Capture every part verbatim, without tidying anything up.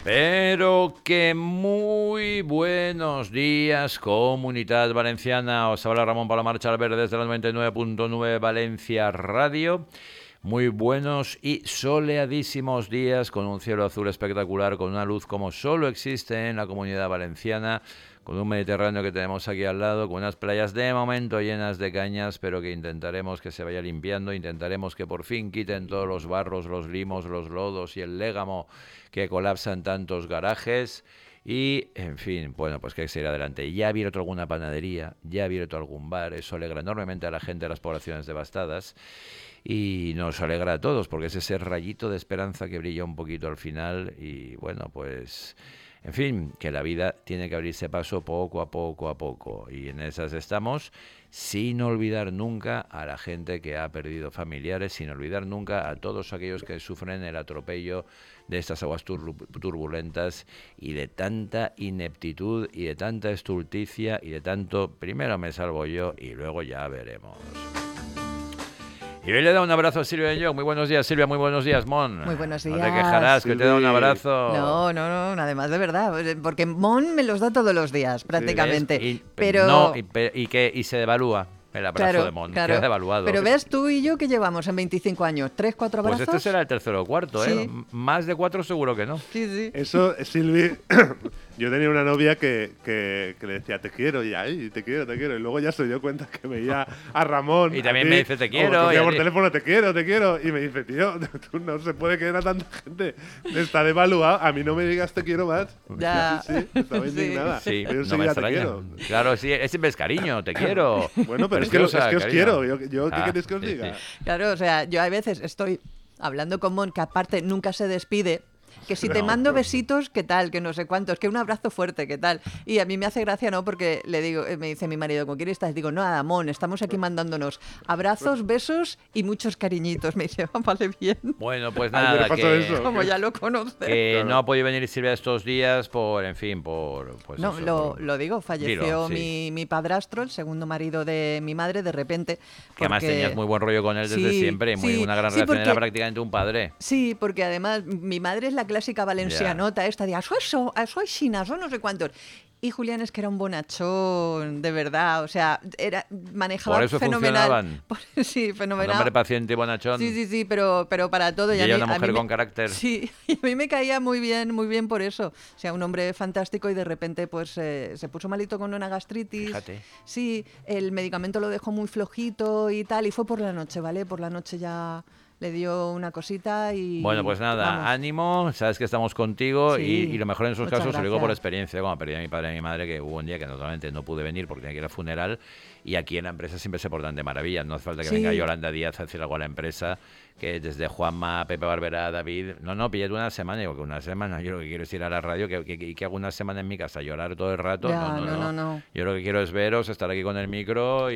Pero que muy buenos días, Comunidad Valenciana. Os habla Ramón Palomar Chalver desde la noventa y nueve punto nueve Valencia Radio. Muy buenos y soleadísimos días con un cielo azul espectacular, con una luz como solo existe en la Comunidad Valenciana, con un Mediterráneo que tenemos aquí al lado, con unas playas de momento llenas de cañas, pero que intentaremos que se vaya limpiando, intentaremos que por fin quiten todos los barros, los limos, los lodos y el légamo que colapsan tantos garajes. Y, en fin, bueno, pues que hay que seguir adelante. Ya ha abierto alguna panadería, ya ha abierto algún bar, eso alegra enormemente a la gente de las poblaciones devastadas. Y nos alegra a todos, porque es ese rayito de esperanza que brilla un poquito al final. Y bueno, pues, en fin, que la vida tiene que abrirse paso poco a poco a poco. Y en esas estamos, sin olvidar nunca a la gente que ha perdido familiares, sin olvidar nunca a todos aquellos que sufren el atropello de estas aguas tur- turbulentas y de tanta ineptitud y de tanta estulticia y de tanto, primero me salvo yo y luego ya veremos. Y hoy le da un abrazo a Silvia de Jong. Muy buenos días, Silvia. Muy buenos días, Mon. Muy buenos días. No te quejarás, que te da un abrazo. No, no, no, además de verdad. Porque Mon me los da todos los días, prácticamente. Y, pero... No, y, y, que, y se devalúa el abrazo claro, de Mon. claro. Queda devaluado. Pero ves tú y yo que llevamos en veinticinco años, ¿tres, cuatro abrazos? Pues este será el tercero o cuarto, ¿eh? Sí. Más de cuatro seguro que no. Sí, sí. Eso, Silvi, yo tenía una novia que, que, que le decía te quiero y ay, te quiero, te quiero. Y luego ya se dio cuenta que veía a Ramón. Y también a me ti, dice te quiero. O Y por ti. teléfono te quiero, te quiero. Y me dice, tío, tú no se puede querer a tanta gente. Está devaluado. A mí no me digas te quiero más. Ya. Sí, sí, estaba Sí. indignada. Sí, Pero no me te extraña. quiero. Claro, sí, es siempre es cariño, te quiero. Bueno, pero es que, es Preciosa, que os cariño. quiero. Yo, yo ¿qué Ah, queréis que os sí, diga? sí. Claro, o sea, yo a veces estoy hablando con Mon, que aparte nunca se despide. Que si te No, mando no. besitos, ¿qué tal? Que no sé cuántos, que un abrazo fuerte, ¿qué tal? Y a mí me hace gracia, ¿no? Porque le digo, eh, me dice mi marido, ¿con quién estás? Digo, no, Amón, estamos aquí mandándonos abrazos, besos y muchos cariñitos. Me dice, ah, vale, bien. Bueno, pues Ay, me nada, pasó que, eso. Como ya lo conoces. que Claro. no ha podido venir Silvia estos días por, en fin, por... Pues No, eso, lo, por- lo digo, falleció Dilo, sí. mi, mi padrastro, el segundo marido de mi madre, de repente. Que además porque- tenías muy buen rollo con él desde Sí, siempre, y muy, sí, una gran sí, relación, era porque- prácticamente un padre. Sí, porque además mi madre es la clásica valencianota esta de "Ah, soy so, ah, soy china, soy no sé cuántos". Y Julián es que era un bonachón, de verdad, o sea, era manejaba Por eso fenomenal. funcionaban. Por- sí, Un fenomenal. hombre paciente y bonachón. Sí, sí, sí, pero, pero para todo. Y a ella mí- una a mí mujer me- con carácter. Sí, y a mí me caía muy bien, muy bien por eso. O sea, un hombre fantástico y de repente pues eh, se puso malito con una gastritis. Fíjate. Sí, el medicamento lo dejó muy flojito y tal, y fue por la noche, ¿vale? Por la noche ya le dio una cosita y... Bueno, pues nada, vamos. ánimo, sabes que estamos contigo Sí, y, y lo mejor en esos muchas casos, se lo digo por gracias. experiencia, como perdí a mi padre y a mi madre, que hubo un día que naturalmente no pude venir porque tenía que ir al funeral, y aquí en la empresa siempre se portan de maravilla, no hace falta que Sí. venga Yolanda Díaz a decir algo a la empresa, que desde Juanma, Pepe Barberá, David, no, no, pillé una semana, digo que una semana, yo lo que quiero es ir a la radio, que, que, que hago una semana en mi casa, llorar todo el rato, Ya, no, no, no, no, no, no. yo lo que quiero es veros, estar aquí con el micro y,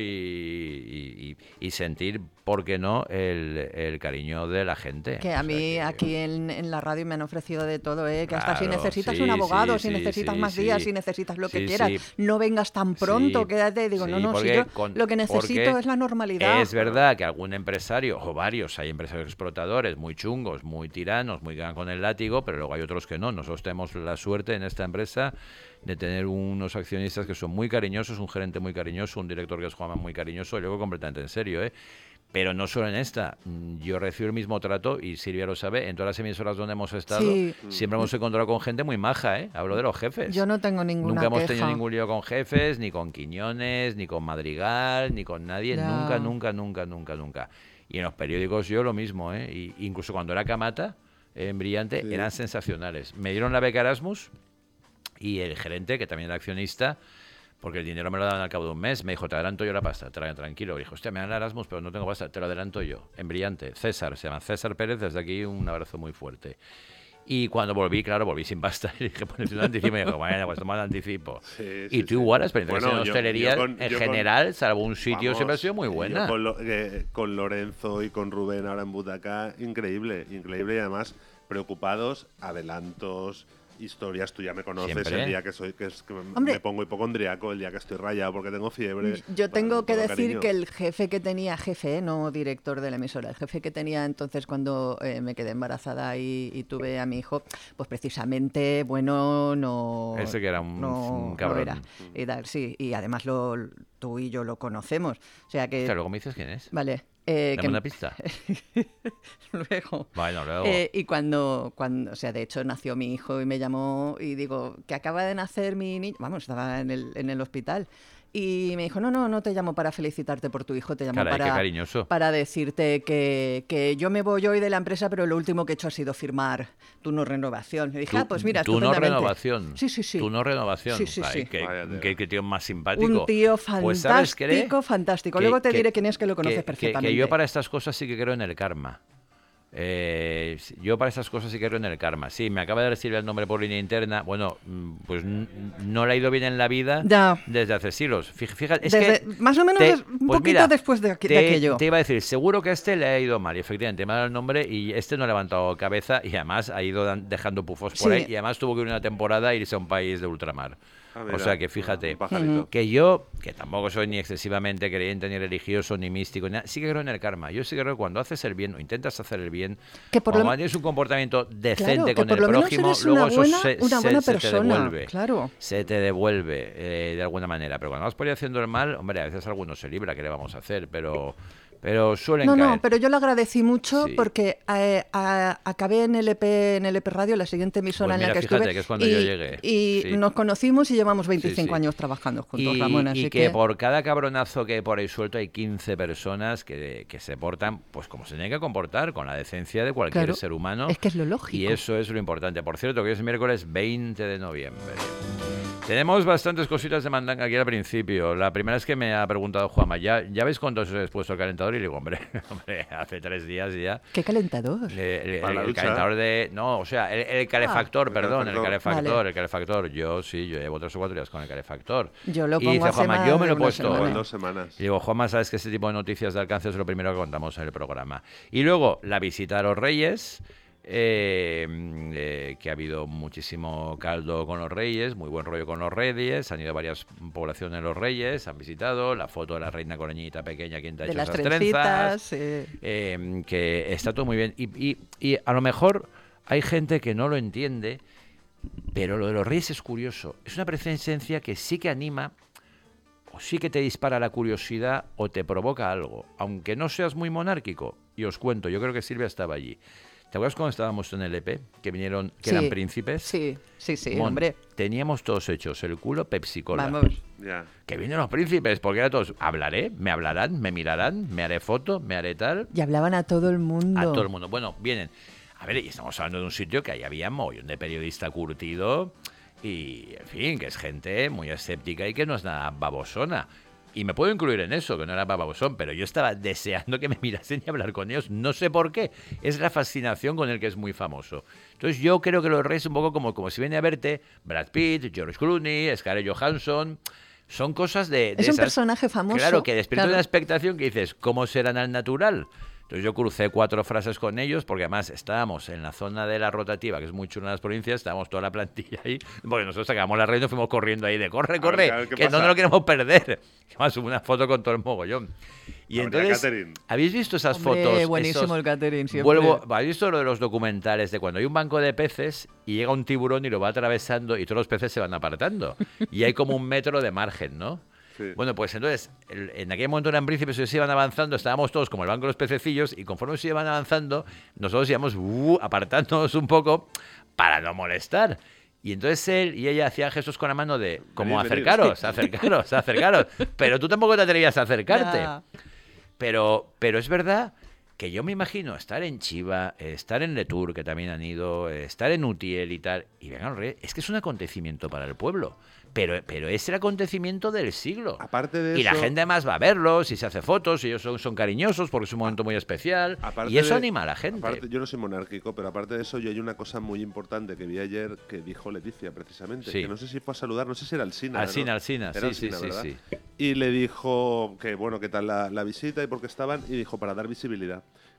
y, y- y sentir, ¿por qué no?, el, el cariño de la gente. Que O a sea mí que- aquí en, en la radio me han ofrecido de todo, ¿eh? Que hasta si Claro, necesitas sí, un abogado, sí, si sí, necesitas sí, más sí. días, si necesitas lo que Sí, quieras, sí. no vengas tan pronto, Sí, quédate. Digo, no, sí, no, si porque yo con- lo que necesito porque es la normalidad. Es verdad que algún empresario, o varios, hay empresarios explotadores muy chungos, muy tiranos, muy que van con el látigo, pero luego hay otros que no. Nosotros tenemos la suerte en esta empresa de tener unos accionistas que son muy cariñosos, un gerente muy cariñoso, un director que es Juanma muy cariñoso, y luego completamente en serio, ¿eh? Pero no solo en esta, mm, yo recibo el mismo trato, y Silvia lo sabe, en todas las emisoras donde hemos estado, Sí. siempre hemos encontrado con gente muy maja, ¿eh? Hablo de los jefes. Yo no tengo ninguna Nunca hemos queja. tenido ningún lío con jefes, ni con Quiñones, ni con Madrigal, ni con nadie. Ya. Nunca, nunca, nunca, nunca, nunca. Y en los periódicos yo lo mismo, ¿eh? Y incluso cuando era Camata, en Brillante, Sí. eran sensacionales. Me dieron la beca Erasmus y el gerente, que también era accionista, porque el dinero me lo daban al cabo de un mes, me dijo, te adelanto yo la pasta, tra- tranquilo. Dijo, hostia, me dan el Erasmus, pero no tengo pasta, te lo adelanto yo. En Brillante, César, se llama César Pérez, desde aquí un abrazo muy fuerte. Y cuando volví, claro, volví sin pasta. Y dije, pues un anticipo. Y dijo, bueno, pues toma el anticipo. Sí, Y sí, tú sí. igual, la experiencia Bueno, que has tenido en yo- hostelería, yo con- en yo con- general, salvo un sitio, Vamos, siempre ha sido muy yo buena. Con, lo- eh, con Lorenzo y con Rubén ahora en Butacá, increíble, increíble y además preocupados, adelantos, historias, tú ya me conoces, Siempre. el día que soy que, es, que Hombre. me pongo hipocondriaco, el día que estoy rayado porque tengo fiebre. Yo tengo Bueno, que todo decir cariño. que el jefe que tenía, jefe, ¿eh? No director de la emisora, el jefe que tenía entonces cuando eh, me quedé embarazada y, y tuve a mi hijo, pues precisamente, bueno, no... Ese que era un- no, un no cabrón. era. Y, tal, sí, y además lo, tú y yo lo conocemos. O sea que... Hostia, luego me dices quién es. Vale. Eh, Dame que- una pista. Luego. Bueno, luego. Eh, y cuando, cuando, o sea, de hecho nació mi hijo y me llamó y digo, que acaba de nacer mi niño, vamos, estaba en el, en el hospital. Y me dijo, no, no, no te llamo para felicitarte por tu hijo, te llamo Caray, qué para, cariñoso. para decirte que, que yo me voy hoy de la empresa, pero lo último que he hecho ha sido firmar tu no renovación. Le dije, ah, pues mira, tu no estupendamente. renovación. Sí, sí, sí. Tu no renovación. Sí, sí, Ay, sí. Qué, Vaya tío. qué- qué tío más simpático. Un tío Pues, ¿sabes qué? fantástico, fantástico. Que- Luego te que- diré quién es, que lo conoces que- que- perfectamente. Que yo para estas cosas sí que creo en el karma. Eh, yo para estas cosas sí que creo en el karma. Sí, me acaba de recibir el nombre por línea interna. Bueno, mm, pues n- no le ha ido bien en la vida Ya. desde hace siglos. Fij- Fíjate, es Desde- que más o menos te- es un pues poquito mira, después de, aqu- de te, aquello. te iba a decir, seguro que a este le ha ido mal. Y efectivamente, me ha dado el nombre y este no ha levantado cabeza y además ha ido dan- dejando pufos por Sí. ahí y además tuvo que ir una temporada e irse a un país de ultramar. Ah, O mira, sea que fíjate, un pajarito. que yo, que tampoco soy ni excesivamente creyente, ni religioso, ni místico, ni nada, sí que creo en el karma. Yo sí que creo que cuando haces el bien o intentas hacer el bien, Que por lo cuando me- tienes un comportamiento decente Claro, que con por el lo menos prójimo, eres luego una eso buena- se, una se- buena se te persona, devuelve. claro. Se te devuelve eh, de alguna manera. Pero cuando vas por ahí haciendo el mal, hombre, a veces alguno se libra, ¿qué le vamos a hacer? Pero, pero suelen No, caer. no, pero yo le agradecí mucho Sí. porque eh, a- acabé en L P, en L P Radio, la siguiente emisora Pues en la mira, que fíjate estuve. que es cuando y, yo llegué. Y Sí. nos conocimos y llevamos veinticinco sí. años trabajando juntos, Y, Ramón. y Así que, que, por cada cabronazo que hay por ahí suelto hay quince personas que, que se portan pues como se tiene que comportar, con la decencia de cualquier Claro, ser humano. es que es lo lógico. Y eso es lo importante. Por cierto, que hoy es miércoles veinte de noviembre. Tenemos bastantes cositas de mandanga aquí al principio. La primera es que me ha preguntado Juanma, ¿ya, ¿ya veis cuánto os he puesto el calentador? Y le digo, hombre, hombre hace tres días ya. qué calentador. Eh, El, Para la el ducha. calentador de... No, o sea, el, el calefactor, El perdón, el calefactor. calefactor, Vale. el calefactor. Yo sí, yo llevo tres o cuatro días con el calefactor. Yo lo y pongo dice hace Juanma, más yo me de lo he una puesto. semana. Llevan Bueno, dos semanas. y digo, Juanma, sabes que este tipo de noticias de alcance es lo primero que contamos en el programa. Y luego, la visita a los Reyes, eh, eh, que ha habido muchísimo caldo con los Reyes, muy buen rollo con los Reyes, han ido varias poblaciones de los Reyes, han visitado, la foto de la reina con la niñita pequeña, quien te ha De hecho las esas trencitas. trenzas, eh. eh, que está todo muy bien. Y, y- y a lo mejor hay gente que no lo entiende, pero lo de los Reyes es curioso. Es una presencia que sí que anima, o sí que te dispara la curiosidad, o te provoca algo. Aunque no seas muy monárquico. Y os cuento, yo creo que Silvia estaba allí. ¿Te acuerdas cuando estábamos en el E P? Que vinieron, que Sí, eran príncipes. Sí, sí, sí, Mon, hombre. Teníamos todos hechos el culo Pepsi Cola. Vamos. Ya. Que vienen los príncipes, porque era todos, hablaré, me hablarán, me mirarán, me haré foto, me haré tal. Y hablaban a todo el mundo. A todo el mundo. Bueno, vienen. A ver, y estamos hablando de un sitio que ahí había mogollón de periodista curtido y, en fin, que es gente muy escéptica y que no es nada babosona. Y me puedo incluir en eso, que no era babosón, pero yo estaba deseando que me mirasen y hablar con ellos. No sé por qué. Es la fascinación con el que es muy famoso. Entonces yo creo que los Reyes un poco como, como si viene a verte Brad Pitt, George Clooney, Scarlett Johansson. Son cosas de... de Es un esas- personaje famoso. Claro, que despierta claro. una expectación que dices, ¿cómo serán al natural? Entonces yo crucé cuatro frases con ellos, porque además estábamos en la zona de la rotativa, que es muy chula en las provincias, estábamos toda la plantilla ahí, porque nosotros sacamos la red y nos fuimos corriendo ahí de corre, corre, a ver, ¿qué que no pasa? nos lo queremos perder. Además hubo una foto con todo el mogollón. Y Habría entonces, catering. ¿habéis visto esas Hombre, fotos? buenísimo esos- el catering, siempre. Vuelvo, ¿habéis visto lo de los documentales de cuando hay un banco de peces y llega un tiburón y lo va atravesando y todos los peces se van apartando? Y hay como un metro de margen, ¿no? Sí. Bueno, pues entonces, el- en aquel momento eran príncipes y se iban avanzando, estábamos todos como el banco de los pececillos y conforme se iban avanzando, nosotros íbamos uh, apartándonos un poco para no molestar. Y entonces él y ella hacían gestos con la mano de como Venid, venid. acercaros, acercaros, acercaros. Pero tú tampoco te atrevías a acercarte. Ya. Pero, pero es verdad que yo me imagino estar en Chiva, estar en Letour, que también han ido, estar en Utiel y tal, y vengan los Reyes, es que es un acontecimiento para el pueblo. Pero, pero es el acontecimiento del siglo. Aparte de y la eso- gente además va a verlos y se hace fotos y ellos son, son cariñosos porque es un momento muy especial. Aparte Y eso de- anima a la gente. aparte- yo no soy monárquico, pero aparte de eso, yo hay una cosa muy importante que vi ayer que dijo Leticia, precisamente. Sí. Que no sé si fue a saludar, no sé si era Alsina. Alsina, ¿no? Alsina, Era sí, sí, Alsina, sí, ¿verdad? sí. Y le dijo que, bueno, qué tal la, la visita y por qué estaban. Y dijo, para dar visibilidad.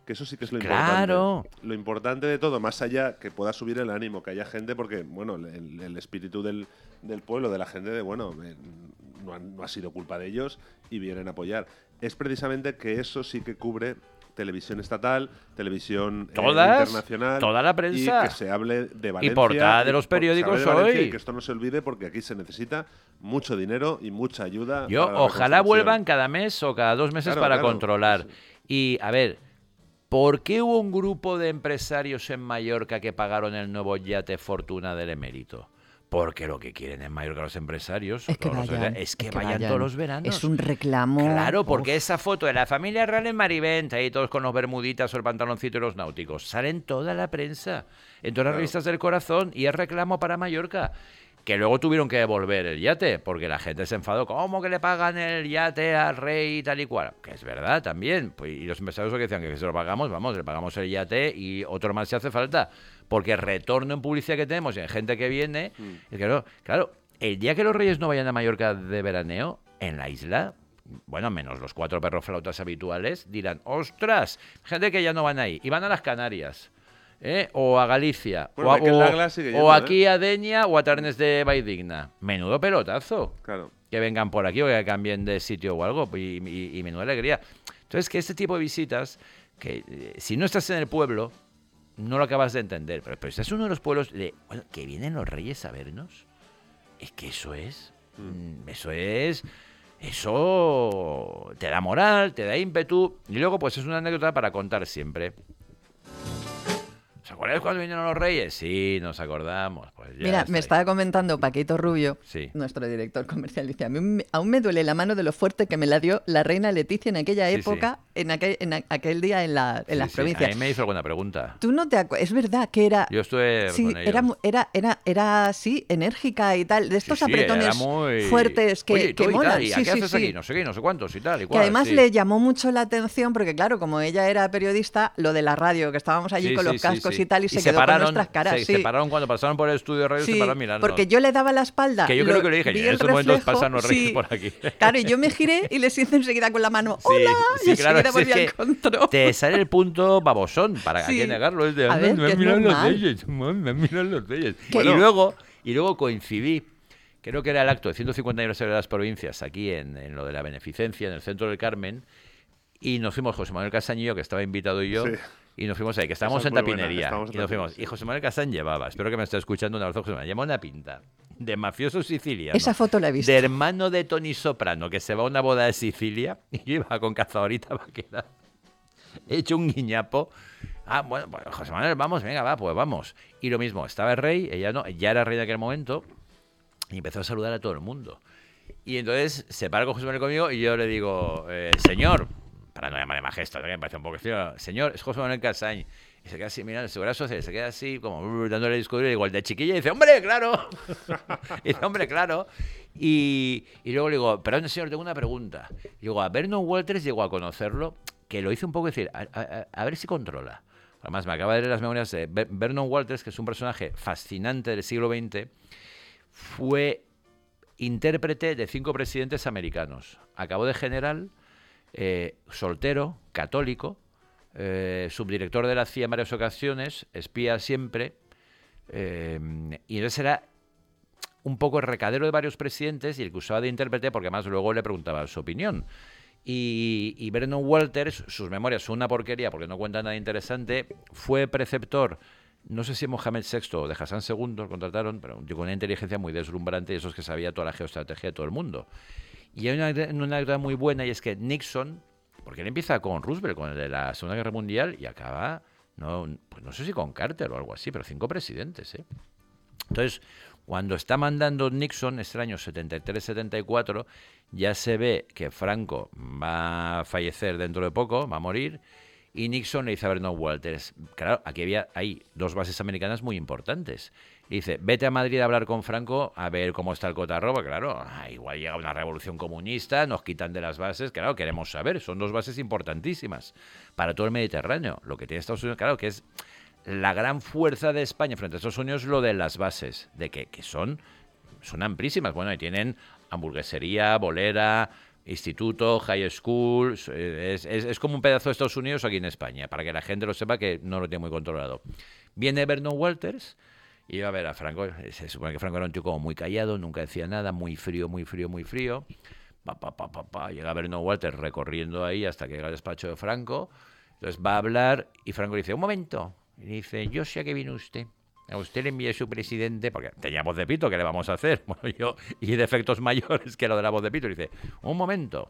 Que eso sí que es lo Claro. importante. Lo importante de todo, más allá que pueda subir el ánimo, que haya gente, porque, bueno, el, el espíritu del, del pueblo, de la gente, de, bueno, eh, no, ha, no ha sido culpa de ellos y vienen a apoyar. Es precisamente que eso sí que cubre televisión estatal, televisión eh, internacional, toda la prensa, y que se hable de Valencia y portada de los periódicos de hoy, y que esto no se olvide, porque aquí se necesita mucho dinero y mucha ayuda. Yo para la ojalá reconstrucción. vuelvan cada mes o cada dos meses Claro, para claro, controlar. sí. Y a ver, ¿por qué hubo un grupo de empresarios en Mallorca que pagaron el nuevo yate Fortuna del Emérito? Porque lo que quieren en Mallorca los empresarios Es que todos los vayan, veranos, es que es que vayan vayan. todos los veranos. Es un reclamo. Claro, porque Uf. esa foto de la familia real en Mariventa, ahí todos con los bermuditas o el pantaloncito y los náuticos, sale en toda la prensa, en todas las Claro. revistas del corazón, y es reclamo para Mallorca. Que luego tuvieron que devolver el yate, porque la gente se enfadó. ¿Cómo que le pagan el yate al rey y tal y cual? Que es verdad también. Pues, y los empresarios lo que decían, que se lo pagamos, vamos, le pagamos el yate y otro más si hace falta. Porque el retorno en publicidad que tenemos y en gente que viene... Mm. Es que no, claro, el día que los reyes no vayan a Mallorca de veraneo, en la isla, bueno, menos los cuatro perroflautas habituales, dirán, ¡ostras! Gente que ya no van ahí. Y van a las Canarias. ¿Eh? O a Galicia, Bueno, o, a- Miquel o- Douglas sigue o yendo, aquí ¿eh? a Denia o a Tarnes de Valldigna. Menudo pelotazo. Claro. Que vengan por aquí o que cambien de sitio o algo, y, y, y menuda alegría. Entonces, que este tipo de visitas, que eh, si no estás en el pueblo, no lo acabas de entender. Pero, pero este es uno de los pueblos de, bueno, que vienen los reyes a vernos. Es que eso es, mm, eso es... Eso te da moral, te da ímpetu, y luego pues es una anécdota para contar siempre. ¿Os acordáis cuando vinieron los reyes? Sí, nos acordamos. Pues ya Mira, está me ahí. estaba comentando Paquito Rubio, Sí. nuestro director comercial, dice, a mí me- aún me duele la mano de lo fuerte que me la dio la reina Leticia en aquella Sí, época, en aquel, en a- aquel día en, la, en Sí, las sí, provincias. A mí me hizo alguna pregunta. Tú no te acuerdas, es verdad que era... Yo estuve Sí, con ellos. era, mu- era, era, era así, enérgica y tal, de estos Sí, sí, apretones era muy... fuertes que, Oye, ¿y tú que y tal? molan. ¿Y a Sí, qué sí, haces sí. aquí? No sé qué, no sé cuántos y tal y Que cual. además sí. le llamó mucho la atención porque, claro, como ella era periodista, lo de la radio, que estábamos allí Sí, con sí, los sí, cascos sí. y tal, y, se, se quedó con pararon, nuestras caras. Se sí. separaron cuando pasaron por el estudio de radio, Sí, se pararon mirando. porque yo le daba la espalda. Que yo creo que le dije, vi en el estos momentos reflejo, pasan los reyes sí. por aquí. Claro, y yo me giré y les hice enseguida con la mano, Sí, ¡hola! sí, y claro, enseguida sí, volví es al que control. Te sale el punto babosón, para Sí. que negarlo. Es de, A ver, "Me que han es mirado los normal". reyes, me han mirado los reyes. Que- Y luego, y luego coincidí, creo que era el acto de ciento cincuenta aniversario de las provincias, aquí en, en lo de la beneficencia, en el centro del Carmen, y nos fuimos José Manuel Casañillo, que estaba invitado, y yo, Sí. y nos fuimos ahí, que estábamos Esa es en muy buena, tapinería. estábamos en Y nos fuimos. tapinería, Y José Manuel Casán llevaba, espero que me esté escuchando, un abrazo, José Manuel, llevaba una pinta de mafioso siciliano. Esa foto la he visto. De hermano de Tony Soprano, que se va a una boda de Sicilia, y yo iba con cazadorita vaquera. He hecho un guiñapo. Ah, bueno, pues, José Manuel, vamos, venga, va, pues vamos. Y lo mismo, estaba el rey, ella no, ya era rey de aquel momento, y empezó a saludar a todo el mundo. Y entonces se para con José Manuel conmigo y yo le digo, eh, señor, para no llamarle majesto, que me parece un poco extraño, señor, es José Manuel Casañ. Y se queda así, mirando su brazo, se, se queda así, como uh, dándole el disco duro, igual de chiquilla, y dice, ¡hombre, claro! Y dice, ¡hombre, claro! Y, y luego le digo, perdón, señor, tengo una pregunta. Y digo, a Vernon Walters llegó a conocerlo, que lo hice un poco decir, a, a- a ver si controla. Además, me acaba de leer las memorias de Ver- Vernon Walters, que es un personaje fascinante del siglo veinte, fue intérprete de cinco presidentes americanos. Acabó de general, eh, soltero, católico, eh, subdirector de la C I A en varias ocasiones, espía siempre, eh, y entonces era un poco el recadero de varios presidentes y el que usaba de intérprete porque además luego le preguntaba su opinión. Y, y Vernon Walters, sus memorias son una porquería porque no cuenta nada interesante, fue preceptor, no sé si Mohamed sexto o de Hassan segundo, lo contrataron, pero un tío con una inteligencia muy deslumbrante, esos que sabía toda la geoestrategia de todo el mundo. Y hay una, una anécdota muy buena, y es que Nixon, porque él empieza con Roosevelt, con el de la Segunda Guerra Mundial, y acaba, no, pues no sé si con Carter o algo así, pero cinco presidentes, ¿eh? Entonces, cuando está mandando Nixon, es el año setenta y tres setenta y cuatro, ya se ve que Franco va a fallecer dentro de poco, va a morir, y Nixon le dice a Vernon Walters, claro, aquí había hay dos bases americanas muy importantes. Y dice, vete a Madrid a hablar con Franco a ver cómo está el cotarro, porque claro, ah, igual llega una revolución comunista, nos quitan de las bases, claro, queremos saber, son dos bases importantísimas para todo el Mediterráneo. Lo que tiene Estados Unidos, claro, que es la gran fuerza de España frente a Estados Unidos, lo de las bases, de que, que son, son amplísimas. Bueno, y tienen hamburguesería, bolera, instituto, high school, es, es, es como un pedazo de Estados Unidos aquí en España, para que la gente lo sepa que no lo tiene muy controlado. Viene Vernon Walters y va a ver a Franco. Se supone que Franco era un tío como muy callado, nunca decía nada, muy frío, muy frío, muy frío. Pa, pa, pa, pa, pa. Llega Vernon Walters recorriendo ahí hasta que llega al despacho de Franco. Entonces va a hablar y Franco dice, un momento. Y dice, yo sé a qué viene usted. A usted le envié su presidente, porque tenía voz de pito, ¿qué le vamos a hacer? Bueno, yo, y defectos mayores que lo de la voz de pito. Y dice, un momento.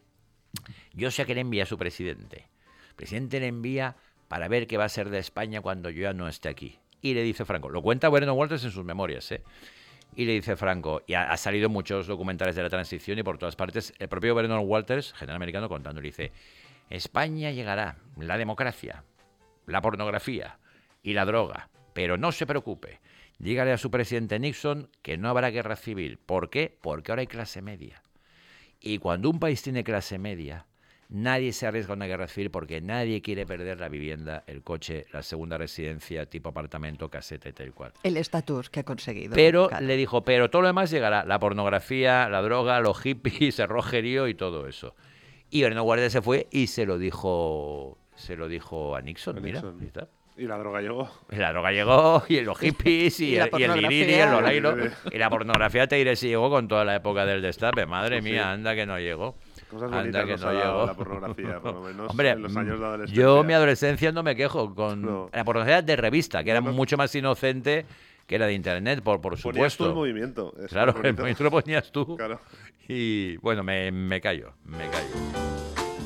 Yo sé a qué le envía su presidente. El presidente le envía para ver qué va a ser de España cuando yo ya no esté aquí. Y le dice Franco, lo cuenta Vernon Walters en sus memorias, ¿eh? Y le dice Franco, y ha, ha salido muchos documentales de la transición y por todas partes, el propio Vernon Walters, general americano, contando, le dice, España llegará la democracia, la pornografía y la droga, pero no se preocupe, dígale a su presidente Nixon que no habrá guerra civil. ¿Por qué? Porque ahora hay clase media. Y cuando un país tiene clase media, nadie se arriesga a una guerra civil porque nadie quiere perder la vivienda, el coche, la segunda residencia, tipo apartamento, caseta y tal cual. El estatus que ha conseguido. Pero claro. le dijo, pero todo lo demás llegará, la pornografía, la droga, los hippies, el rojerío y todo eso. Y Vernon Walters se fue y se lo dijo, se lo dijo a Nixon, A mira, Nixon. ahí está. Y la droga llegó. Y la droga llegó, y los hippies, y, Y la el, y el viril, y el pornografía. lolairo. Y la pornografía, te diré si llegó con toda la época del destape. Madre Pues sí. mía, anda que no llegó. Cosas Anda bonitas que nos no ha dado llegó. la pornografía, por lo menos Hombre, en los años de adolescencia. yo mi adolescencia no me quejo con No. la pornografía de revista, que era No, no. mucho más inocente que la de internet, por, por Ponías tú supuesto. el movimiento. es Claro, muy el bonito. movimiento lo ponías tú. Claro. Y bueno, me, me callo, me callo.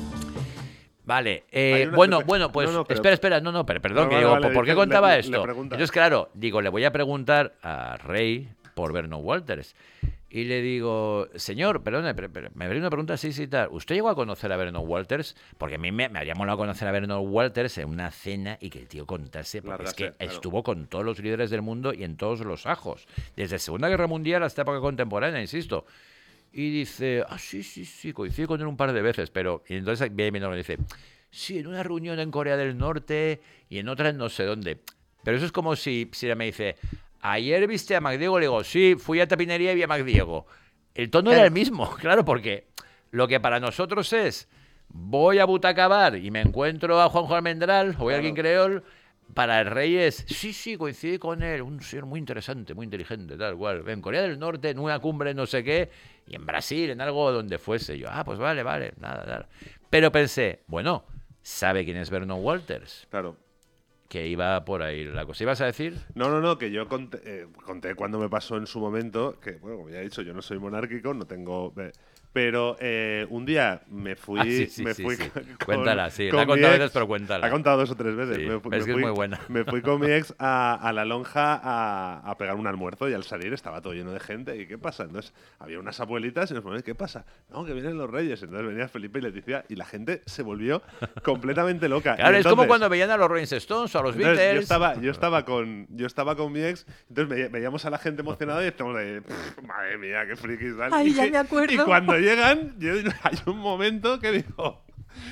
Vale, eh, Hay una- bueno, espe- bueno, pues no, no, pero- espera, espera, no, no, pero perdón, No, que vale, digo, vale, ¿por qué le- contaba le- le esto? pregunta. Entonces, claro, digo, le voy a preguntar a Rey por Vernon Walters. Y le digo, señor, perdone, pero, pero, me habría una pregunta así, sí, tal. ¿Usted llegó a conocer a Vernon Walters? Porque a mí me, me habría molado conocer a Vernon Walters en una cena y que el tío contase, porque es que Largase, claro. estuvo con todos los líderes del mundo y en todos los ajos. Desde Segunda Guerra Mundial hasta época contemporánea, insisto. Y dice, ah, sí, sí, sí, coincide con él un par de veces, pero... Y entonces viene y me dice, sí, en una reunión en Corea del Norte y en otra en no sé dónde. Pero eso es como si, si me dice, ayer viste a MacDiego, le digo, sí, fui a Tapinería y vi a MacDiego. El tono Claro. era el mismo, claro, porque lo que para nosotros es, voy a Butacabar y me encuentro a Juanjo Almendral, o voy a alguien creol, para el Rey es, sí, sí, coincidí con él, un señor muy interesante, muy inteligente, tal cual. En Corea del Norte, en una cumbre no sé qué, y en Brasil, en algo donde fuese. Yo, ah, pues vale, vale, nada, nada. Pero pensé, bueno, ¿sabe quién es Vernon Walters? Claro. Que iba por ahí la cosa. ¿Ibas a decir? No, no, no, que yo conté, eh, conté cuando me pasó en su momento, que, bueno, como ya he dicho, yo no soy monárquico, no tengo... eh, pero eh, un día me fui... Ah, sí, sí, me sí, fui sí. con- Cuéntala, sí. con La he mi contado ex. veces, pero cuéntala. La he contado dos o tres veces. Sí, me, fu- pero es me que es fui, muy buena. Me fui con mi ex a, a la lonja a, a pegar un almuerzo y al salir estaba todo lleno de gente. ¿Y qué pasa? Entonces había unas abuelitas y nos ponían, ¿qué pasa? No, que vienen los reyes. Entonces venía Felipe y Leticia y la gente se volvió completamente loca. Claro, Y es como entonces- cuando veían a los Rolling Stones o a los entonces, Beatles. yo estaba, yo estaba con, yo estaba con mi ex, entonces ve- veíamos a la gente emocionada y estamos de, "Pff, madre mía, qué frikis tal". Ay, y ya que- me acuerdo. Y cuando llegan, yo, hay un momento que digo,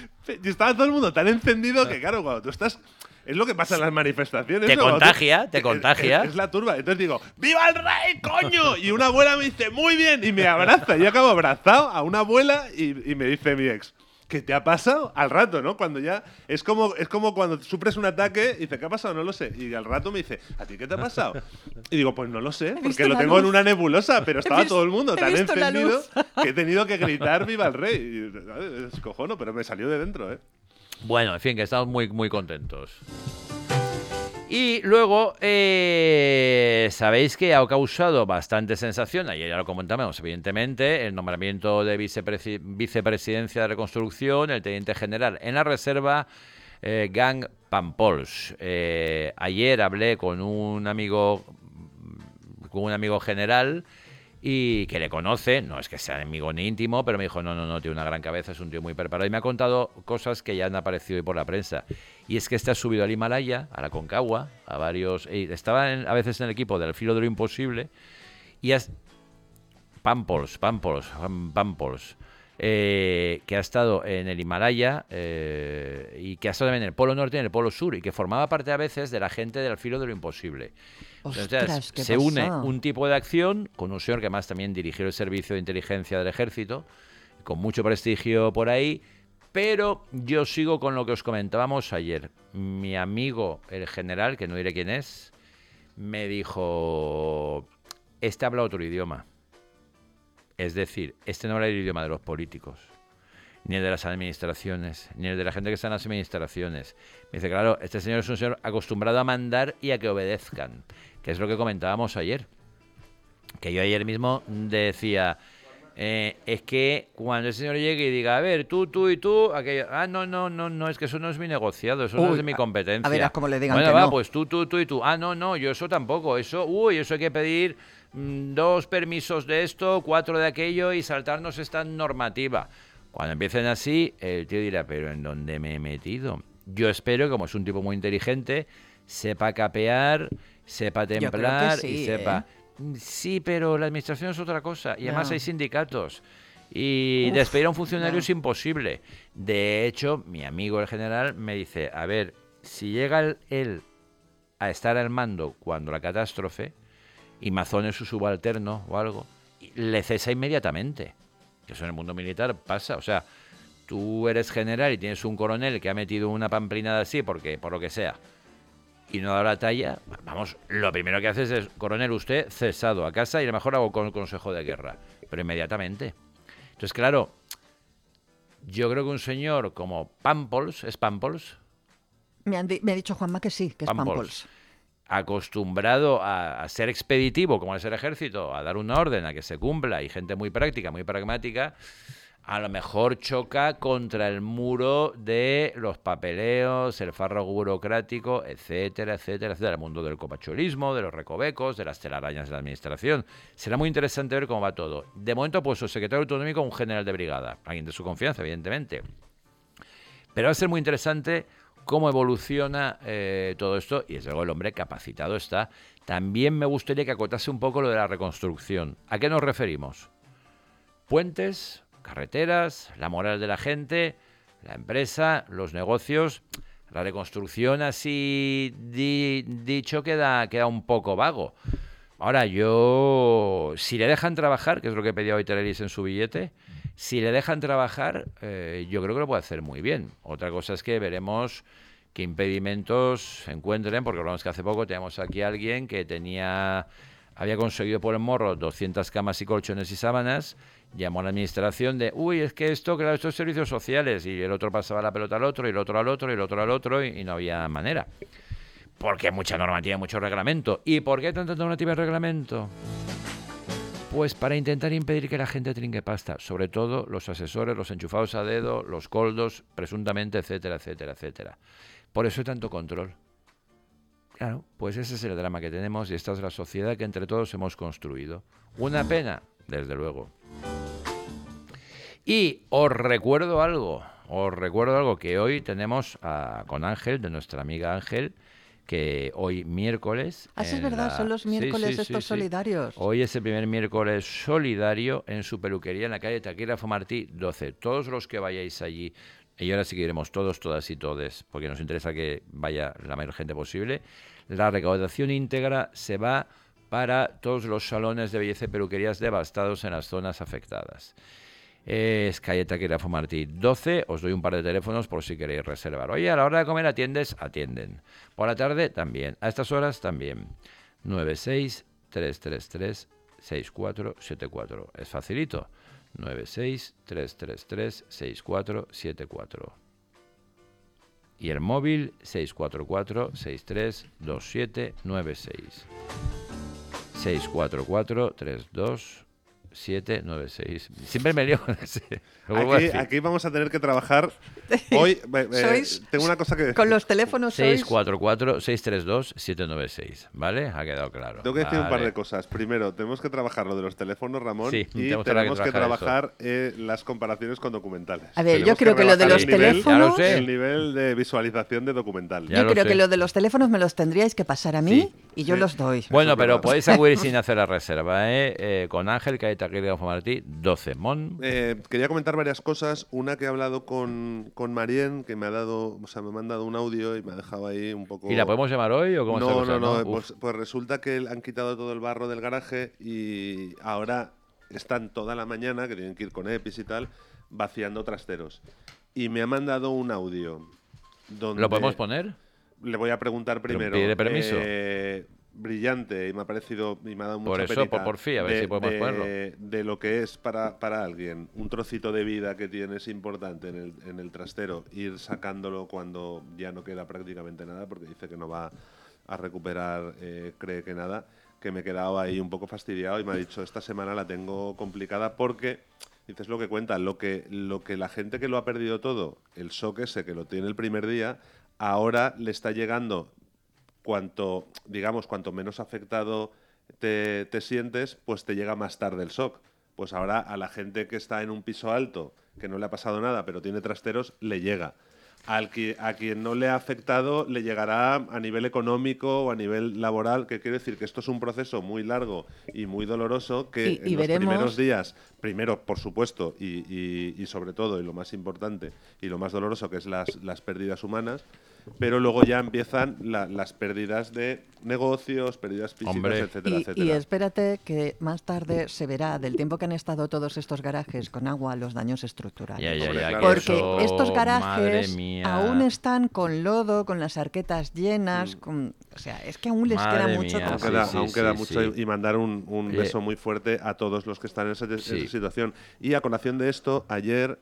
y estaba todo el mundo tan encendido que claro, cuando tú estás, es lo que pasa en las manifestaciones. Te ¿no? Cuando tú- contagia, te es- contagia. Es, es la turba. Entonces digo, ¡viva el rey, coño! Y una abuela me dice, muy bien, y me abraza. Y yo acabo abrazado a una abuela y, y me dice mi ex, ¿qué te ha pasado? Al rato, ¿no? Cuando ya. Es como, es como cuando sufres un ataque y dice, ¿qué ha pasado? No lo sé. Y al rato me dice, ¿a ti qué te ha pasado? Y digo, pues no lo sé, visto porque lo la tengo en luz. una nebulosa, pero estaba vis- todo el mundo he tan visto la encendido luz. que he tenido que gritar ¡viva el rey! Y, ¿sabes? Es cojono, pero me salió de dentro, ¿eh? Bueno, en fin, que estamos muy, muy contentos. Y luego, eh, sabéis que ha causado bastante sensación, ayer ya lo comentamos, evidentemente, el nombramiento de vicepresi- vicepresidencia de reconstrucción, el teniente general en la reserva, eh, Gang Pampols. Eh, ayer hablé con un amigo, con un amigo general y que le conoce, no es que sea amigo ni íntimo, pero me dijo, no, no, no, tiene una gran cabeza, es un tío muy preparado. Y me ha contado cosas que ya han aparecido hoy por la prensa. Y es que este ha subido al Himalaya, a la Concagua, a varios... y estaba en- a veces en el equipo del filo de lo imposible. Y has... Pampols, Pampols, Pam- Pampols. Eh, que ha estado en el Himalaya eh, y que ha estado también en el Polo Norte y en el Polo Sur y que formaba parte a veces de la gente del filo de lo imposible. Ostras, Entonces, ¿qué se une pasó? un tipo de acción con un señor que además también dirigió el servicio de inteligencia del ejército con mucho prestigio por ahí, pero yo sigo con lo que os comentábamos ayer. Mi amigo, el general, que no diré quién es, me dijo, este habla otro idioma. Es decir, este no habla el idioma de los políticos, ni el de las administraciones, ni el de la gente que está en las administraciones. Me dice, claro, este señor es un señor acostumbrado a mandar y a que obedezcan, que es lo que comentábamos ayer. Que yo ayer mismo decía, eh, es que cuando el señor llegue y diga, a ver, tú, tú y tú, aquello, ah, no, no, no, no, es que eso no es mi negociado, eso Uy, no es de mi competencia. A ver, a como le digan bueno, que va, no. pues tú, tú, tú y tú. Ah, no, no, yo eso tampoco, eso, uy, eso hay que pedir mmm, dos permisos de esto, cuatro de aquello y saltarnos esta normativa. Cuando empiecen así, el tío dirá, pero ¿en dónde me he metido? Yo espero que, como es un tipo muy inteligente, sepa capear, sepa templar sí, y sepa... ¿eh? Sí, pero la administración es otra cosa. Y además No. hay sindicatos. Y Uf, despedir a un funcionario no. es imposible. De hecho, mi amigo el general me dice, a ver, si llega el- él a estar al mando cuando la catástrofe, y Mazón es su subalterno o algo, le cesa inmediatamente. Que eso en el mundo militar pasa. O sea, tú eres general y tienes un coronel que ha metido una pamplinada así, porque por lo que sea, y no da la talla, vamos, lo primero que haces es, coronel, usted cesado a casa y a lo mejor hago con el consejo de guerra, pero inmediatamente. Entonces, claro, yo creo que un señor como Pampols, ¿es Pampols? Me, han di- me ha dicho Juanma que sí, que es Pampols. Pampols. Acostumbrado a, a ser expeditivo, como es el ejército, a dar una orden, a que se cumpla, y gente muy práctica, muy pragmática, a lo mejor choca contra el muro de los papeleos, el fárrago burocrático, etcétera, etcétera, etcétera, el mundo del copachuelismo, de los recovecos, de las telarañas de la administración. Será muy interesante ver cómo va todo. De momento ha puesto secretario autonómico un general de brigada, alguien de su confianza, evidentemente. Pero va a ser muy interesante cómo evoluciona eh, todo esto, y desde luego el hombre capacitado está. También me gustaría que acotase un poco lo de la reconstrucción. ¿A qué nos referimos? Puentes, carreteras, la moral de la gente, la empresa, los negocios. La reconstrucción así di, dicho queda, queda un poco vago. Ahora, yo, si le dejan trabajar, que es lo que pedía hoy Terelis en su billete, si le dejan trabajar, eh, yo creo que lo puede hacer muy bien. Otra cosa es que veremos qué impedimentos se encuentren, porque hablamos que hace poco tenemos aquí a alguien que tenía, había conseguido por el morro doscientas camas y colchones y sábanas, llamó a la administración de, uy, es que esto, claro, estos servicios sociales, y el otro pasaba la pelota al otro, y el otro al otro, y el otro al otro, y, y no había manera. Porque hay mucha normativa, mucho reglamento. ¿Y por qué tanta normativa y reglamento? Pues para intentar impedir que la gente trinque pasta, sobre todo los asesores, los enchufados a dedo, los coldos, presuntamente, etcétera, etcétera, etcétera. Por eso hay tanto control. Claro, pues ese es el drama que tenemos y esta es la sociedad que entre todos hemos construido. Una pena, desde luego. Y os recuerdo algo, os recuerdo algo que hoy tenemos a, con Ángel, de nuestra amiga Ángel, que hoy miércoles... Ah, sí, es en verdad, la- son los Sí, miércoles sí, sí, estos sí. solidarios. Hoy es el primer miércoles solidario en su peluquería en la calle Taquígrafo Martí doce. Todos los que vayáis allí, y ahora sí que iremos todos, todas y todes, porque nos interesa que vaya la mayor gente posible, la recaudación íntegra se va para todos los salones de belleza y peluquerías devastados en las zonas afectadas. Es calle Taquígrafo Martí doce, os doy un par de teléfonos por si queréis reservar. Oye, a la hora de comer atiendes, atienden. Por la tarde también, a estas horas también. nueve seis tres tres tres seis cuatro siete cuatro. Es facilito. nueve seis tres tres tres seis cuatro siete cuatro. Y el móvil seis cuatro cuatro seis tres dos siete nueve seis. seis cuatro cuatro tres dos siete nueve seis. Siempre me lío con ese. Lo vuelvo a Aquí, decir. aquí vamos a tener que trabajar. Hoy eh, eh, Sois- tengo una cosa que Con los teléfonos sois... seis cuatro cuatro seis tres dos siete nueve seis. ¿Vale? Ha quedado claro. Tengo que decir un par Vale. de cosas. Primero, tenemos que trabajar lo de los teléfonos, Ramón, Sí, y tenemos que tenemos que trabajar trabajar eh, las comparaciones con documentales. A ver, Tenemos yo creo que lo de rebajar los el nivel- teléfonos... Ya lo sé. El nivel de visualización de documental. Ya Yo lo creo sé. que lo de los teléfonos me los tendríais que pasar a mí Sí, y yo sí. los doy. Bueno, Eso es pero verdad. podéis acudir sin hacer la reserva, ¿eh? Eh, con Ángel, calle Taquígrafo Martí doce. Mon. Eh, quería comentar varias cosas. Una que he hablado con, con Marien, que me ha dado, o sea, me ha mandado un audio y me ha dejado ahí un poco. ¿Y la podemos llamar hoy o cómo está la No, cosa? no, no. Uf. Pues, pues resulta que han quitado todo el barro del garaje y ahora están toda la mañana, que tienen que ir con EPIs y tal, vaciando trasteros. Y me ha mandado un audio donde... ¿Lo podemos poner? Le voy a preguntar primero. ¿Pide permiso? Eh, brillante, y me ha parecido, y me ha dado mucha Por eso, penita por, por fin, a ver de, si podemos de, ponerlo. de lo que es para, para alguien un trocito de vida que tienes importante en el, en el trastero, ir sacándolo cuando ya no queda prácticamente nada, porque dice que no va a recuperar, eh, cree que nada, que me he quedado ahí un poco fastidiado y me ha dicho, esta semana la tengo complicada porque, dices lo que cuenta, lo que, lo que la gente que lo ha perdido todo, el shock ese que lo tiene el primer día, ahora le está llegando, cuanto, digamos, cuanto menos afectado te, te sientes, pues te llega más tarde el shock. Pues ahora a la gente que está en un piso alto, que no le ha pasado nada, pero tiene trasteros, le llega. Al que, a quien no le ha afectado le llegará a nivel económico o a nivel laboral, que quiere decir que esto es un proceso muy largo y muy doloroso que Y- en y los veremos- primeros días, primero, por supuesto, y, y- y sobre todo, y lo más importante y lo más doloroso, que es las, las pérdidas humanas, pero luego ya empiezan la- las pérdidas de negocios, pérdidas físicas, Hombre. etcétera, Y, etcétera. y espérate que más tarde se verá, del tiempo que han estado todos estos garajes con agua, los daños estructurales. Ya, ya, Hombre, ya, claro. que Porque eso, estos madre garajes mía. aún están con lodo, con las arquetas llenas, Mm. con, o sea, es que aún les queda Madre mucho mía, Aún sí, queda, sí, aún queda sí, mucho sí. y mandar un, un Oye. beso muy fuerte a todos los que están en esa, en Sí. esa situación. Y a colación de esto, ayer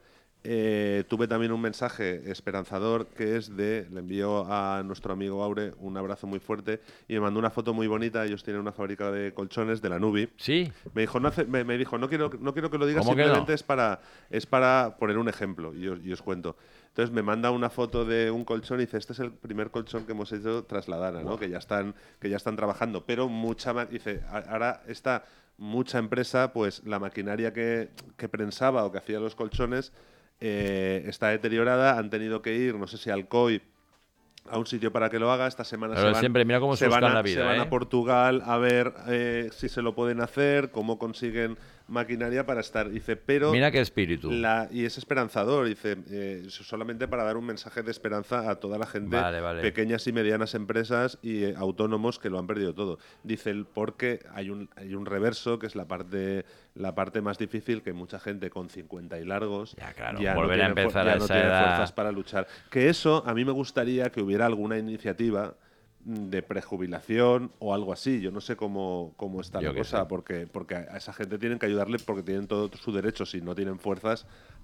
eh, tuve también un mensaje esperanzador que es de, le envío a nuestro amigo Aure un abrazo muy fuerte y me mandó una foto muy bonita. Ellos tienen una fábrica de colchones de la Nubi. ¿Sí? Me dijo, no, hace- me, me dijo, no quiero, no quiero que lo digas, ¿Cómo que simplemente no? es para es para poner un ejemplo y os, y os cuento. Entonces me manda una foto de un colchón y dice, este es el primer colchón que hemos hecho trasladar, ¿no? Que ya están que ya están trabajando, pero mucha ma- dice, "A- ahora está mucha empresa, pues la maquinaria que, que prensaba o que hacía los colchones eh, está deteriorada, han tenido que ir, no sé si al C O I, a un sitio para que lo haga. Esta semana Pero se van, siempre, mira cómo se se van, buscan a, la vida, se van ¿eh? a Portugal a ver eh, si se lo pueden hacer, cómo consiguen maquinaria para estar. Dice, pero Mira qué espíritu. la, y es esperanzador, dice, eh, solamente para dar un mensaje de esperanza a toda la gente, Vale, vale. pequeñas y medianas empresas y eh, autónomos que lo han perdido todo. Dice el porque hay un, hay un reverso, que es la parte la parte más difícil, que mucha gente con cincuenta y largos Ya, claro, ya volver a no tiene, fu- empezar ya a no esa tiene edad. fuerzas para luchar. Que eso, a mí me gustaría que hubiera alguna iniciativa de prejubilación o algo así. Yo no sé cómo, cómo está Yo la qué cosa, sé. porque, porque a esa gente tienen que ayudarle porque tienen todo su derecho, si no tienen fuerzas,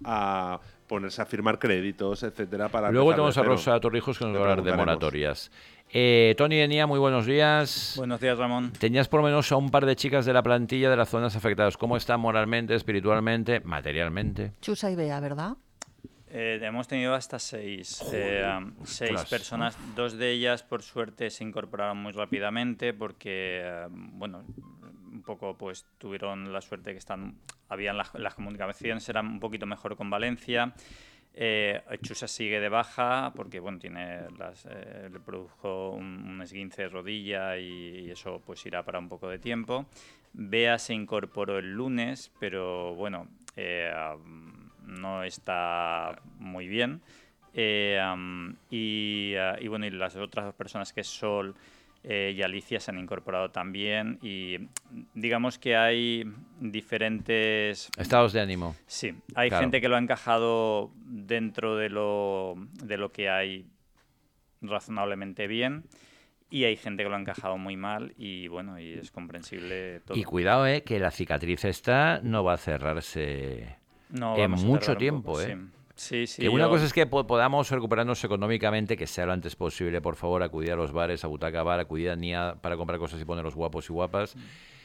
a ponerse a firmar créditos, etcétera, para Luego empezar de tenemos a cero. Rosa Torrijos que nos Le va a hablar de preguntaremos. moratorias. Eh, Tony Enia, muy buenos días. Buenos días, Ramón. Tenías por lo menos a un par de chicas de la plantilla de las zonas afectadas. ¿Cómo están moralmente, espiritualmente, materialmente? Chusa y Bea, ¿verdad? Eh, hemos tenido hasta seis, eh, um, seis ostras. personas. Dos de ellas, por suerte, se incorporaron muy rápidamente porque, eh, bueno, un poco pues tuvieron la suerte que están, habían las, las comunicaciones eran un poquito mejor con Valencia. Eh, Chusa sigue de baja porque bueno tiene las, eh, le produjo un, un esguince de rodilla y, y eso pues irá para un poco de tiempo. Bea se incorporó el lunes, pero bueno, eh, um, no está muy bien. Eh, um, y, uh, y bueno, y las otras dos personas, que es Sol eh, y Alicia, se han incorporado también. Y digamos que hay diferentes... Estados de ánimo. Sí, hay Claro. gente que lo ha encajado dentro de lo, de lo que hay razonablemente bien. Y hay gente que lo ha encajado muy mal y bueno, y es comprensible todo. Y cuidado, eh, que la cicatriz esta no va a cerrarse No, en vamos a mucho tardar un tiempo, poco, ¿eh? Sí, sí. sí, que una yo- cosa es que po- podamos recuperarnos económicamente, que sea lo antes posible, por favor, acudir a los bares, a Butaca Bar, acudir a Nia para comprar cosas y ponerlos guapos y guapas.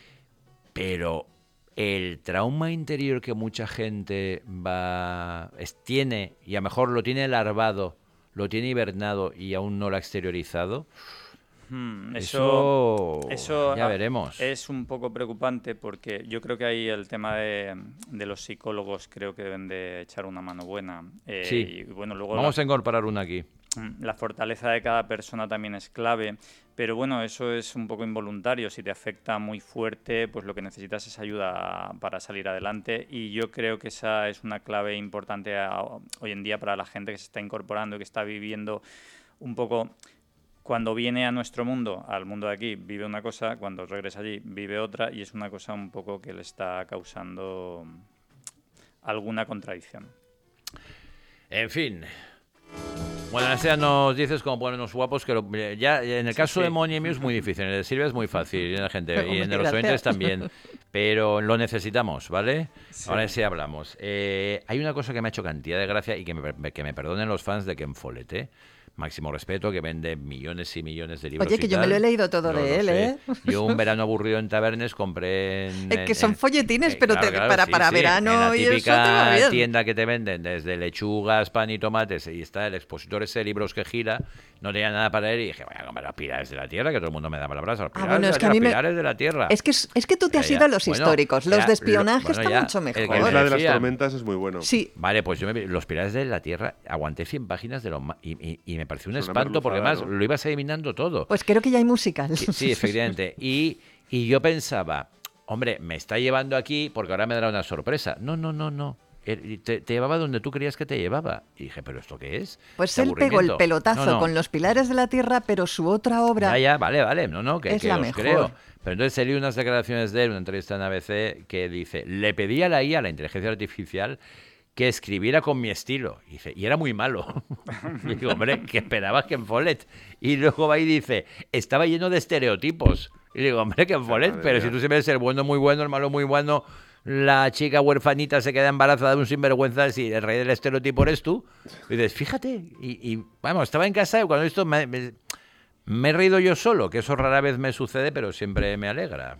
Pero el trauma interior que mucha gente va es- tiene, y a lo mejor lo tiene larvado, lo tiene hibernado y aún no lo ha exteriorizado, Hmm, eso, eso ya ah, veremos. Es un poco preocupante porque yo creo que ahí el tema de, de los psicólogos creo que deben de echar una mano buena. Eh, Sí. Y bueno, luego Vamos la, a incorporar una aquí. la fortaleza de cada persona también es clave, pero bueno, eso es un poco involuntario. Si te afecta muy fuerte, pues lo que necesitas es ayuda para salir adelante y yo creo que esa es una clave importante a- hoy en día para la gente que se está incorporando y que está viviendo un poco cuando viene a nuestro mundo, al mundo de aquí, vive una cosa, cuando regresa allí, vive otra, y es una cosa un poco que le está causando alguna contradicción. En fin. Bueno, Anastasia, nos dices cómo ponernos guapos, que lo, ya en el caso sí, sí. de Moni y mío es muy difícil, en el de Silvia es muy fácil, y en la gente, y en de los oyentes también, pero lo necesitamos, ¿vale? Sí. Ahora sí hablamos. Eh, hay una cosa que me ha hecho cantidad de gracia, y que me, que me perdonen los fans de Ken Follett, ¿eh? Máximo respeto, que vende millones y millones de libros. Oye, que y yo tal. me lo he leído todo no, de no él, sé. ¿eh? Yo un verano aburrido en Tabernes compré... En, es que son en, folletines, en, pero claro, te, claro, para, sí, para sí, verano en la y eso te va típica bien. tienda que te venden desde lechugas, pan y tomates, y está el expositor ese de libros que gira, no tenía nada para él, y dije, voy a comprar los Pilares de la Tierra, que todo el mundo me daba la brasa, los Pilares, ah, bueno, de, es la que a tierra, mí me... Pilares de la Tierra. Es que, es que tú te has ya, ido a los bueno, históricos, los ya, de espionaje lo, bueno, están ya, mucho mejor. El que la de las decía, tormentas es muy bueno. Sí. Vale, pues yo me, los Pilares de la Tierra aguanté cien páginas de lo ma- y, y, y me pareció un Es una espanto, porque merluzada, además ¿no? lo ibas eliminando todo. Pues creo que ya hay musical. Sí, sí, efectivamente. Y, y yo pensaba, hombre, me está llevando aquí porque ahora me dará una sorpresa. No, no, no, no. Te, te llevaba donde tú creías que te llevaba. Y dije, ¿pero esto qué es? Pues ¿De él pegó el aburrimiento? pelotazo No, no. con los Pilares de la Tierra, pero su otra obra... Ya, ya, vale, vale. No, no, que, es que la los mejor. creo. Pero entonces leí unas declaraciones de él, una entrevista en A B C, que dice, le pedí a la I A, a la inteligencia artificial, que escribiera con mi estilo. Y dice, y era muy malo. Y digo, hombre, ¿qué esperabas Ken Follett? Y luego va y dice, estaba lleno de estereotipos. Y digo, hombre, Ken Follett, Madre pero mía. si tú siempre eres el bueno muy bueno, el malo muy bueno, la chica huerfanita se queda embarazada de un sinvergüenza, si el rey del estereotipo eres tú. Y dices, fíjate, y, y vamos, estaba en casa y cuando esto me, me, me he reído yo solo, que eso rara vez me sucede, pero siempre me alegra.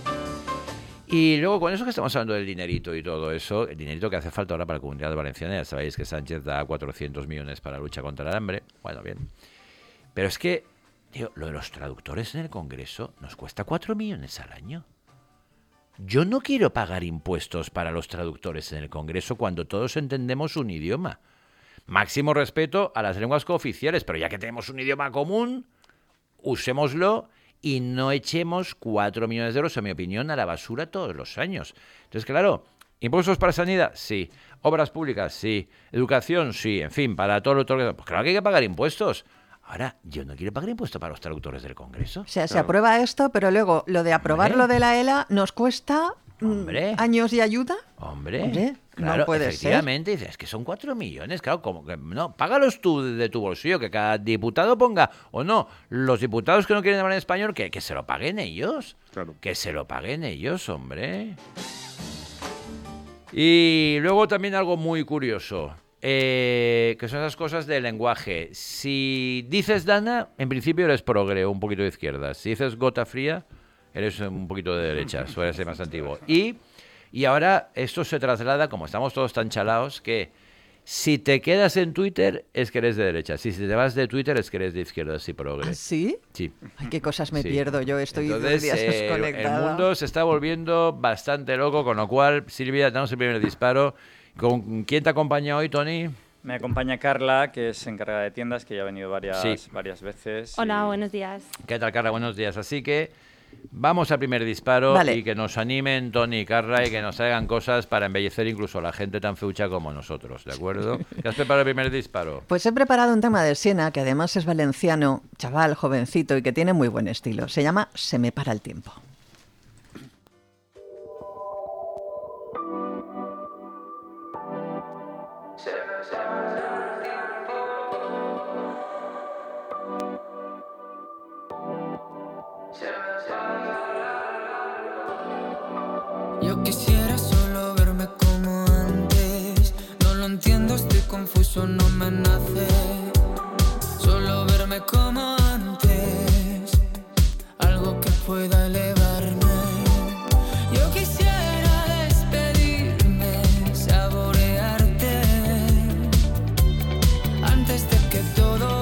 Y luego, con eso que estamos hablando del dinerito y todo eso, el dinerito que hace falta ahora para la Comunidad Valenciana, ya sabéis que Sánchez da cuatrocientos millones para la lucha contra el hambre, bueno, bien. Pero es que, tío, lo de los traductores en el Congreso nos cuesta cuatro millones al año. Yo no quiero pagar impuestos para los traductores en el Congreso cuando todos entendemos un idioma. Máximo respeto a las lenguas cooficiales, pero ya que tenemos un idioma común, usémoslo y no echemos cuatro millones de euros, en mi opinión, a la basura todos los años. Entonces, claro, ¿impuestos para sanidad? Sí. ¿Obras públicas? Sí. ¿Educación? Sí. En fin, para todo lo otro. Pues claro que hay que pagar impuestos. Ahora, yo no quiero pagar impuestos para los traductores del Congreso. O sea, Claro. se aprueba esto, pero luego lo de aprobar Hombre. lo de la E L A nos cuesta mm, Hombre. años y ayuda. Hombre, Hombre, no claro, puede ser. efectivamente, dices, es que son cuatro millones, claro, como que no, págalos tú de, de tu bolsillo, que cada diputado ponga, o no, los diputados que no quieren hablar en español, que, que se lo paguen ellos, Claro. que se lo paguen ellos, hombre. Y luego también algo muy curioso, eh, que son esas cosas del lenguaje. Si dices Dana, en principio eres progre o un poquito de izquierda. Si dices gota fría, eres un poquito de derecha, suele ser más antiguo. Y, y ahora esto se traslada, como estamos todos tan chalaos, que si te quedas en Twitter es que eres de derecha. Si te vas de Twitter es que eres de izquierda, sí, progre. ¿Ah, sí? Sí. Ay, qué cosas me Sí. pierdo. Yo estoy dos Entonces, días eh, desconectada. el mundo se está volviendo bastante loco, con lo cual, Silvia, damos el primer disparo. ¿Con quién te acompaña hoy, Tony? Me acompaña Carla, que es encargada de tiendas, que ya ha venido varias, Sí. varias veces. Hola, y- buenos días. ¿Qué tal, Carla? Buenos días. Así que vamos al primer disparo Vale. y que nos animen Tony y Carla y que nos hagan cosas para embellecer incluso a la gente tan feucha como nosotros, ¿de acuerdo? ¿Qué has preparado el primer disparo? Pues he preparado un tema de Siena, que además es valenciano, chaval, jovencito y que tiene muy buen estilo. Se llama Se me para el tiempo. Yo quisiera solo verme como antes. No lo entiendo, estoy confuso, no me nace. Solo verme como antes. Algo que pueda elevarme. Yo quisiera despedirme, saborearte. Antes de que todo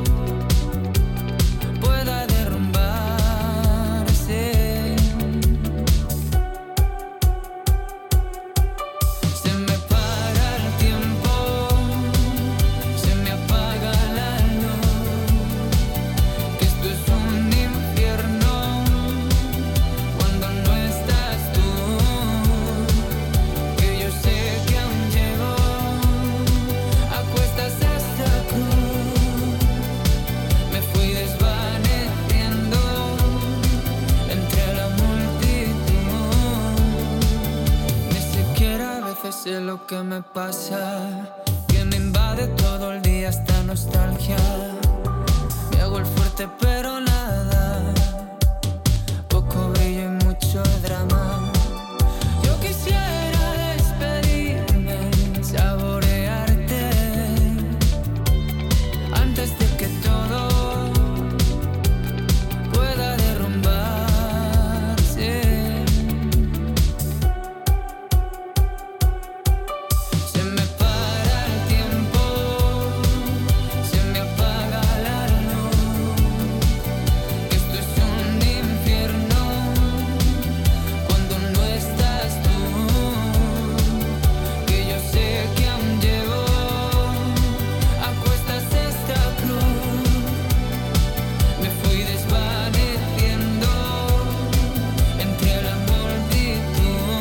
pueda derrumbarse. Se me para el tiempo, se me apaga la luz, que esto es un infierno. sé lo que me pasa, que me invade todo el día esta nostalgia. Me hago el fuerte pero nada, poco brillo y mucho drama. Yo quisiera despedirme, saborearte antes de que todo pueda derrumbarse. Se me para el tiempo, se me apaga la luz. Esto es un infierno cuando no estás tú, que yo sé que aún llevo a cuestas esta cruz. Me fui desvaneciendo entre la multitud.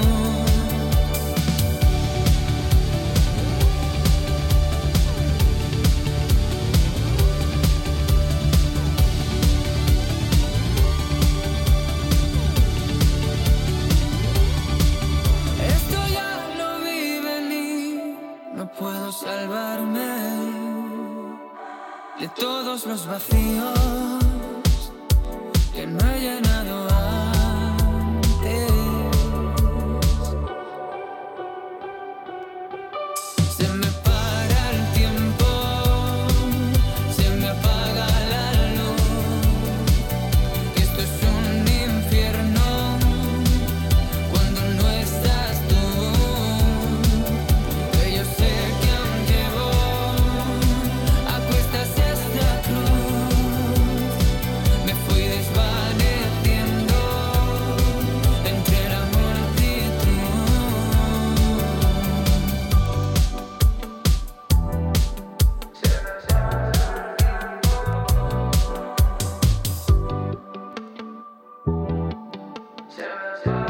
Esto ya lo vi venir, no puedo salvarme de todos los vacíos que no he llenado antes. Se me para el tiempo, se me apaga la luz. Esto es un infierno cuando no estás tú, que yo sé que aún llevo a cuestas esta cruz. Me fui desvaneciendo entre la multitud. Se me